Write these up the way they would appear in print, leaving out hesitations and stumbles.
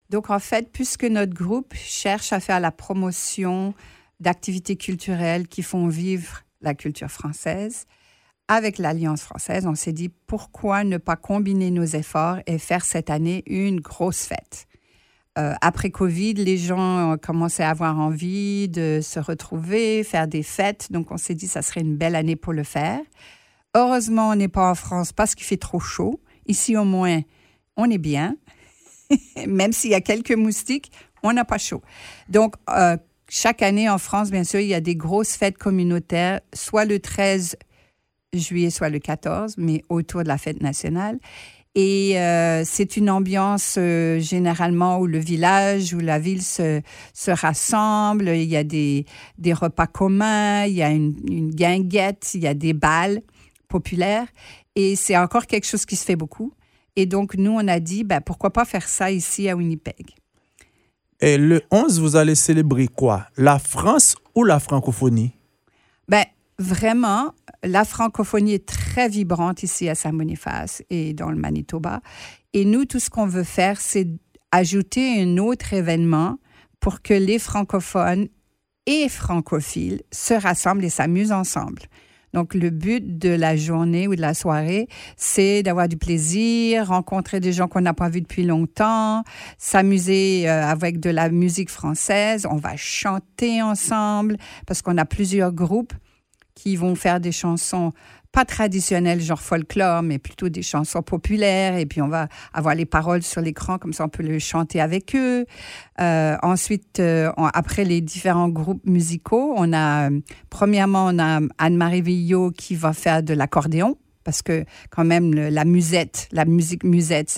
Donc, en fait, puisque notre groupe cherche à faire la promotion d'activités culturelles qui font vivre la culture française, avec l'Alliance française, on s'est dit pourquoi ne pas combiner nos efforts et faire cette année une grosse fête. Après Covid, les gens ont commencé à avoir envie de se retrouver, faire des fêtes. Donc, on s'est dit que ça serait une belle année pour le faire. Heureusement, on n'est pas en France parce qu'il fait trop chaud. Ici, au moins, on est bien. Même s'il y a quelques moustiques, on n'a pas chaud. Donc, chaque année en France, bien sûr, il y a des grosses fêtes communautaires, soit le 13 juillet, soit le 14, mais autour de la fête nationale. Et c'est une ambiance généralement où le village, où la ville se rassemble. Il y a des repas communs, il y a une guinguette, il y a des bals populaires. Et c'est encore quelque chose qui se fait beaucoup. Et donc, nous, on a dit, pourquoi pas faire ça ici à Winnipeg. Et le 11, vous allez célébrer quoi? La France ou la francophonie? Vraiment, la francophonie est très vibrante ici à Saint-Boniface et dans le Manitoba. Et nous, tout ce qu'on veut faire, c'est ajouter un autre événement pour que les francophones et francophiles se rassemblent et s'amusent ensemble. Donc, le but de la journée ou de la soirée, c'est d'avoir du plaisir, rencontrer des gens qu'on n'a pas vus depuis longtemps, s'amuser avec de la musique française. On va chanter ensemble parce qu'on a plusieurs groupes qui vont faire des chansons pas traditionnelles, genre folklore, mais plutôt des chansons populaires. Et puis, on va avoir les paroles sur l'écran, comme ça, on peut le chanter avec eux. Ensuite, après les différents groupes musicaux, premièrement, on a Anne-Marie Villot qui va faire de l'accordéon, parce que quand même, la musique musette,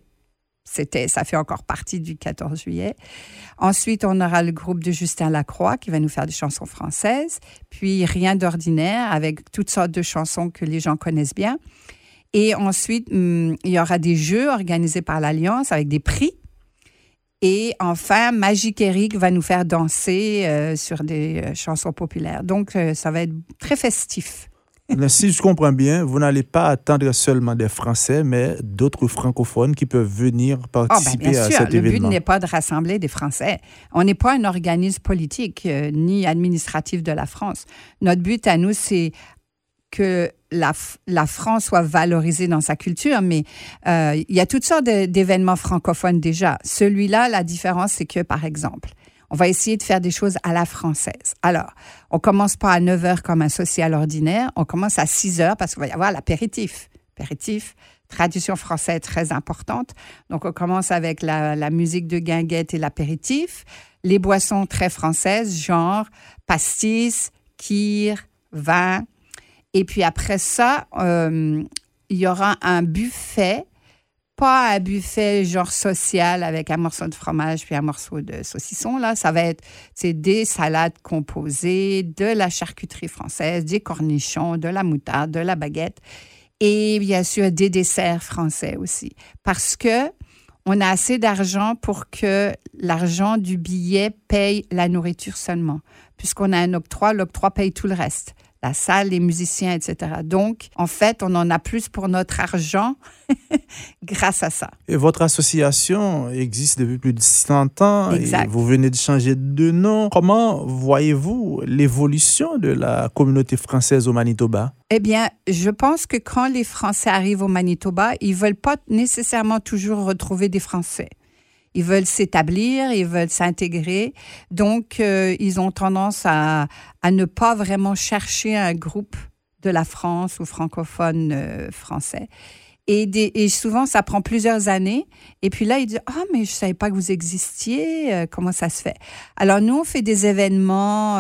ça fait encore partie du 14 juillet. Ensuite, on aura le groupe de Justin Lacroix qui va nous faire des chansons françaises. Puis, Rien d'ordinaire avec toutes sortes de chansons que les gens connaissent bien. Et ensuite, il y aura des jeux organisés par l'Alliance avec des prix. Et enfin, Magique Eric va nous faire danser sur des chansons populaires. Donc, ça va être très festif. Si je comprends bien, vous n'allez pas attendre seulement des Français, mais d'autres francophones qui peuvent venir participer à cet événement. Le but n'est pas de rassembler des Français. On n'est pas un organisme politique ni administratif de la France. Notre but à nous, c'est que la France soit valorisée dans sa culture, mais il y a toutes sortes d'événements francophones déjà. Celui-là, la différence, c'est que, par exemple, on va essayer de faire des choses à la française. Alors, on commence pas à 9 heures comme un social ordinaire, on commence à 6 heures parce qu'il va y avoir l'apéritif. Apéritif, tradition française très importante. Donc, on commence avec la musique de guinguette et l'apéritif. Les boissons très françaises, genre pastis, kir, vin. Et puis après ça, il y aura un buffet. Pas un buffet genre social avec un morceau de fromage puis un morceau de saucisson. Là, c'est des salades composées, de la charcuterie française, des cornichons, de la moutarde, de la baguette et bien sûr des desserts français aussi. Parce que on a assez d'argent pour que l'argent du billet paye la nourriture seulement. Puisqu'on a un octroi, l'octroi paye tout le reste. La salle, les musiciens, etc. Donc, en fait, on en a plus pour notre argent grâce à ça. Et votre association existe depuis plus de 100 ans. Exact. Et vous venez de changer de nom. Comment voyez-vous l'évolution de la communauté française au Manitoba? Eh bien, je pense que quand les Français arrivent au Manitoba, ils ne veulent pas nécessairement toujours retrouver des Français. Ils veulent s'établir, ils veulent s'intégrer. Donc, ils ont tendance à ne pas vraiment chercher un groupe de la France ou francophone français. Et souvent, ça prend plusieurs années. Et puis là, ils disent « Ah, mais je ne savais pas que vous existiez. Comment ça se fait? » Alors, nous, on fait des événements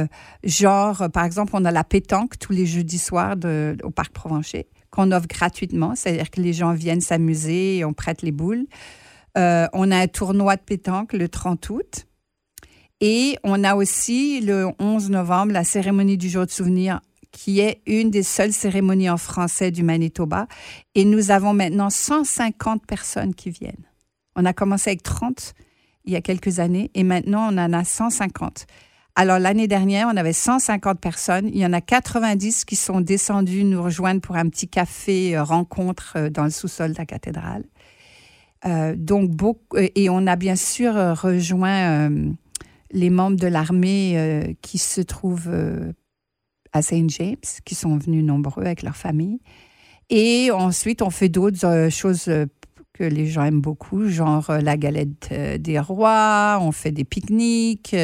genre, par exemple, on a la pétanque tous les jeudis soirs au Parc Provencher qu'on offre gratuitement. C'est-à-dire que les gens viennent s'amuser et on prête les boules. On a un tournoi de pétanque le 30 août. Et on a aussi le 11 novembre la cérémonie du jour de souvenir qui est une des seules cérémonies en français du Manitoba. Et nous avons maintenant 150 personnes qui viennent. On a commencé avec 30 il y a quelques années et maintenant on en a 150. Alors l'année dernière, on avait 150 personnes. Il y en a 90 qui sont descendus nous rejoindre pour un petit café rencontre dans le sous-sol de la cathédrale. Et on a bien sûr rejoint les membres de l'armée qui se trouvent à Saint James, qui sont venus nombreux avec leur famille. Et ensuite, on fait d'autres choses que les gens aiment beaucoup, genre la galette des rois, on fait des pique-niques.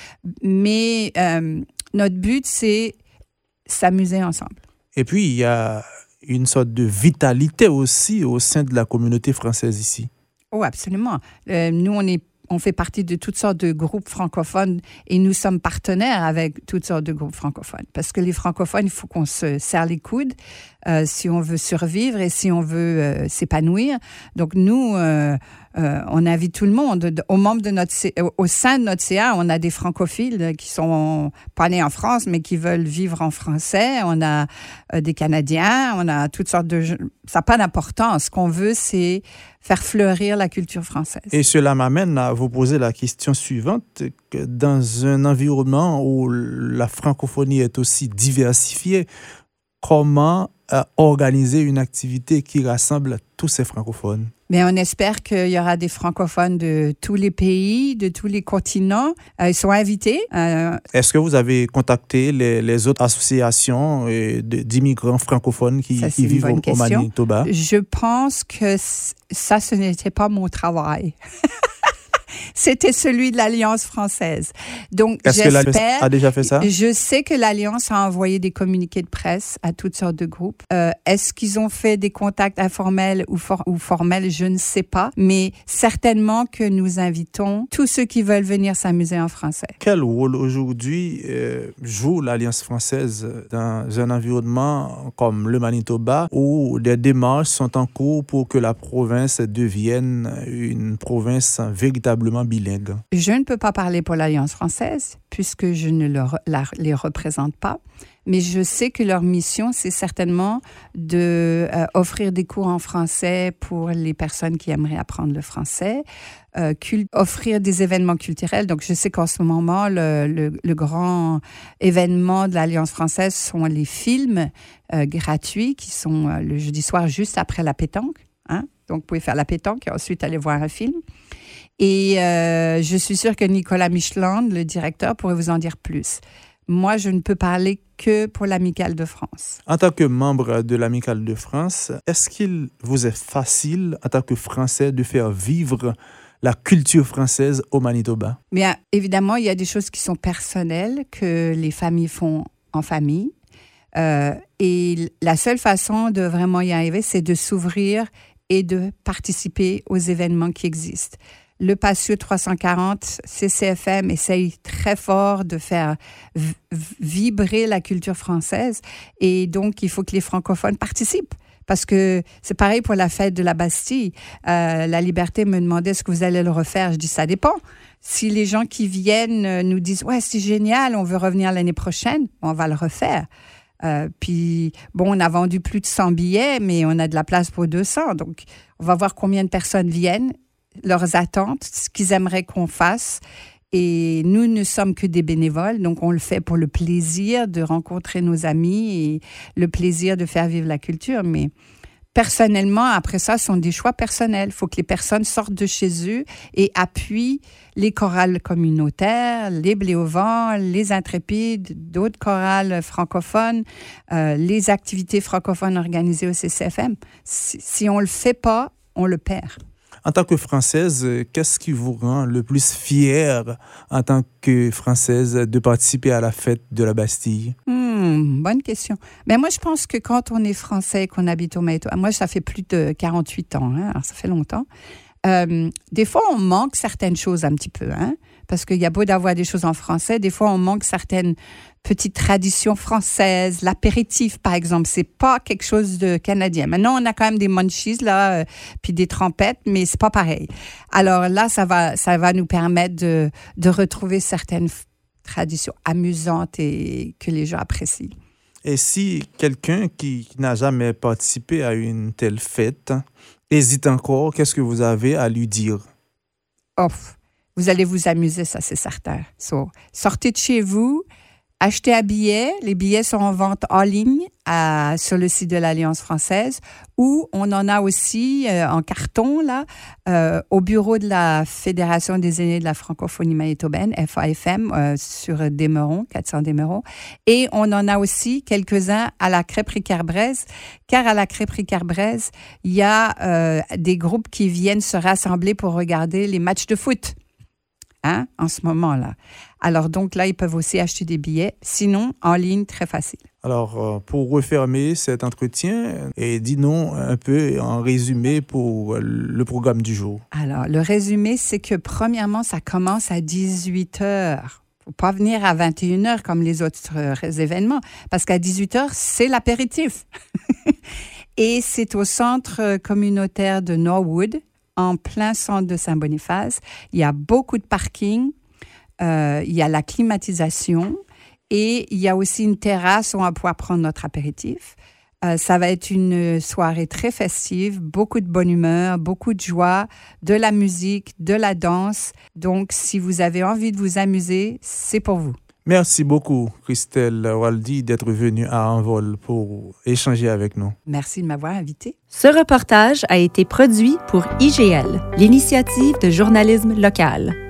Mais notre but, c'est s'amuser ensemble. Et puis, il y a une sorte de vitalité aussi au sein de la communauté française ici. Oh, absolument. Nous, on fait partie de toutes sortes de groupes francophones et nous sommes partenaires avec toutes sortes de groupes francophones. Parce que les francophones, il faut qu'on se serre les coudes si on veut survivre et si on veut s'épanouir. Donc nous, on invite tout le monde. Au sein de notre CA, on a des francophiles qui sont pas nés en France, mais qui veulent vivre en français. On a des Canadiens, on a toutes sortes de... Ça n'a pas d'importance. Ce qu'on veut, c'est faire fleurir la culture française. Et cela m'amène à vous poser la question suivante. Que dans un environnement où la francophonie est aussi diversifiée, comment organiser une activité qui rassemble tous ces francophones? Mais on espère qu'il y aura des francophones de tous les pays, de tous les continents. Ils sont invités. Est-ce que vous avez contacté les autres associations d'immigrants francophones qui vivent au Manitoba? Je pense que ça, ce n'était pas mon travail. C'était celui de l'Alliance française. Donc, est-ce que l'Alliance a déjà fait ça? Je sais que l'Alliance a envoyé des communiqués de presse à toutes sortes de groupes. Est-ce qu'ils ont fait des contacts informels ou formels? Je ne sais pas. Mais certainement que nous invitons tous ceux qui veulent venir s'amuser en français. Quel rôle aujourd'hui joue l'Alliance française dans un environnement comme le Manitoba où des démarches sont en cours pour que la province devienne une province véritablement bilingue? Je ne peux pas parler pour l'Alliance française puisque je ne les représente pas, mais je sais que leur mission, c'est certainement d'offrir des cours en français pour les personnes qui aimeraient apprendre le français, offrir des événements culturels. Donc, je sais qu'en ce moment, le grand événement de l'Alliance française sont les films gratuits qui sont le jeudi soir juste après la pétanque. Hein? Donc, vous pouvez faire la pétanque et ensuite aller voir un film. Et je suis sûre que Nicolas Micheland, le directeur, pourrait vous en dire plus. Moi, je ne peux parler que pour l'Amicale de France. En tant que membre de l'Amicale de France, est-ce qu'il vous est facile, en tant que Français, de faire vivre la culture française au Manitoba? Bien, évidemment, il y a des choses qui sont personnelles que les familles font en famille. Et la seule façon de vraiment y arriver, c'est de s'ouvrir et de participer aux événements qui existent. Le Patio 340, CCFM essaye très fort de faire vibrer la culture française et donc il faut que les francophones participent. Parce que c'est pareil pour la fête de la Bastille. La Liberté me demandait est-ce que vous allez le refaire. Je dis ça dépend. Si les gens qui viennent nous disent ouais c'est génial, on veut revenir l'année prochaine, on va le refaire. Puis bon, on a vendu plus de 100 billets, mais on a de la place pour 200. Donc on va voir combien de personnes viennent, leurs attentes, ce qu'ils aimeraient qu'on fasse. Et nous ne sommes que des bénévoles, donc on le fait pour le plaisir de rencontrer nos amis et le plaisir de faire vivre la culture. Mais personnellement, après ça, ce sont des choix personnels. Il faut que les personnes sortent de chez eux et appuient les chorales communautaires, les Blés au vent, les Intrépides, d'autres chorales francophones, les activités francophones organisées au CCFM. Si on ne le fait pas, on le perd. En tant que Française, qu'est-ce qui vous rend le plus fière en tant que Française de participer à la fête de la Bastille? Bonne question. Mais moi, je pense que quand on est Français et qu'on habite au Manitoba, moi, ça fait plus de 48 ans, hein, alors ça fait longtemps. Des fois, on manque certaines choses un petit peu, hein, parce qu'il y a beau d'avoir des choses en français, des fois, on manque certaines petites traditions françaises. L'apéritif, par exemple, c'est pas quelque chose de canadien. Maintenant, on a quand même des munchies, là, puis des trompettes, mais c'est pas pareil. Alors là, ça va nous permettre de retrouver certaines traditions amusantes et que les gens apprécient. Et si quelqu'un qui n'a jamais participé à une telle fête hésite encore, qu'est-ce que vous avez à lui dire? Oh, vous allez vous amuser, ça c'est certain. Sortez de chez vous, Achetez un billet. Les billets sont en vente en ligne sur le site de l'Alliance française, ou on en a aussi en carton là au bureau de la Fédération des aînés de la francophonie manitobaine, FAFM, sur Desmerons, 400 Desmerons. Et on en a aussi quelques-uns à la crêperie Kerbraise, car à la crêperie Kerbraise, il y a des groupes qui viennent se rassembler pour regarder les matchs de foot. En ce moment-là. Alors, donc là, ils peuvent aussi acheter des billets. Sinon, en ligne, très facile. Alors, pour refermer cet entretien, dis-nous un peu en résumé pour le programme du jour. Alors, le résumé, c'est que premièrement, ça commence à 18h. Il ne faut pas venir à 21h comme les autres événements, parce qu'à 18h, c'est l'apéritif. Et c'est au centre communautaire de Norwood, en plein centre de Saint-Boniface. Il y a beaucoup de parking, il y a la climatisation et il y a aussi une terrasse où on va pouvoir prendre notre apéritif. Ça va être une soirée très festive, beaucoup de bonne humeur, beaucoup de joie, de la musique, de la danse. Donc, si vous avez envie de vous amuser, c'est pour vous. Merci beaucoup, Christelle Waldy, d'être venue à Envol pour échanger avec nous. Merci de m'avoir invité. Ce reportage a été produit pour IGL, l'initiative de journalisme local.